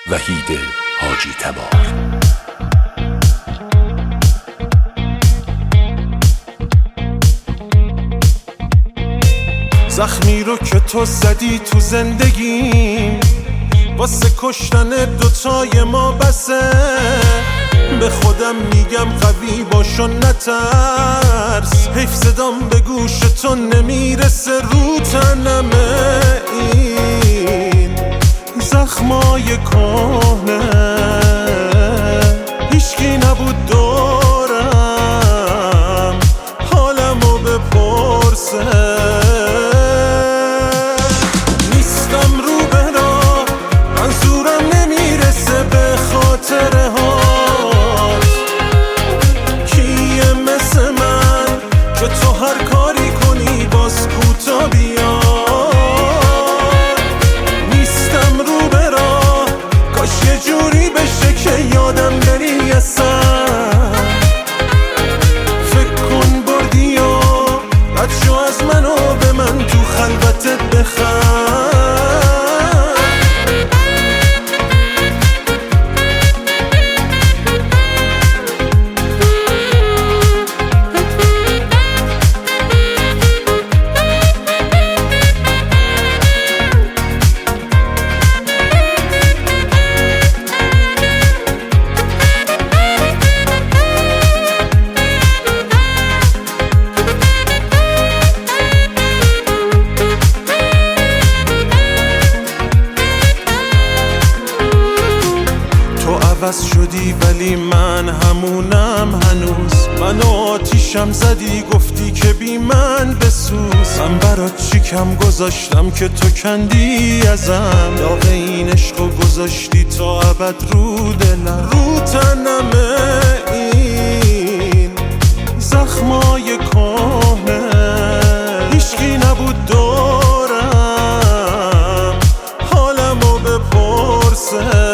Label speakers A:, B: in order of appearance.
A: وحید حاجی تبار.
B: زخمی رو که تو زدی تو زندگیم، واسه کشتن دوتای ما بسه. به خودم میگم قوی باش و نترس، حیف صدام به گوش تو نمیرسه. رو تنمه این زخمای کهنه، هیچکی نبود دورم حالمو بپرسه. تو هر کاری کنی باز کوتا بیا، نیستم رو به راه. کاش یه جوری بشه که یادم بری اصلا. فکر کن بردی و رد شو از منو به من تو خلوتت بخند. عوض شدی ولی من همونم هنوز. منو آتیشم زدی گفتی که بی من بسوز. من برات چی کم گذاشتم که تو کندی ازم. داغ این عشقو گذاشتی تا ابد رو دلم. رو تنمه این زخمای کهنه، هیچکی نبود دورم حالمو بپرسه.